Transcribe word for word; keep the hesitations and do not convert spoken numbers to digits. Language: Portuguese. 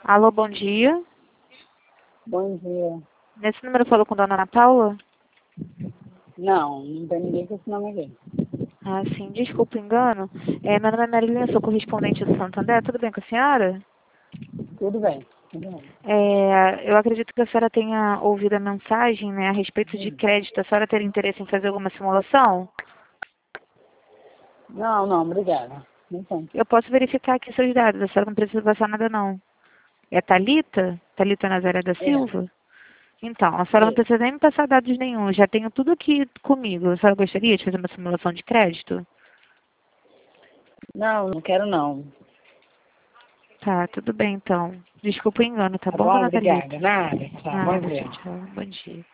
Alô, bom dia. Bom dia. Nesse número falou com Dona Ana Paula? Não, não tem ninguém com esse nome aqui. Ah, sim, desculpa o engano. É, meu nome é Marília, sou correspondente do Santander. Tudo bem com a senhora? Tudo bem, tudo bem. É, eu acredito que a senhora tenha ouvido a mensagem, né, a respeito de crédito. A senhora teria interesse em fazer alguma simulação? Não, não, obrigada. Não tem. Eu posso verificar aqui seus dados. A senhora não precisa passar nada, não. É Thalita? Thalita Nazaré da É, Silva? Então, a senhora não é. precisa nem me passar dados nenhum. Já tenho tudo aqui comigo. A senhora gostaria de fazer uma simulação de crédito? Não, não quero não. Tá, tudo bem então. Desculpa o engano, tá Tá bom, bom? dona Thalita? Obrigada. Nada. Tá, bom Nada, dia. tchau, tchau. Bom dia.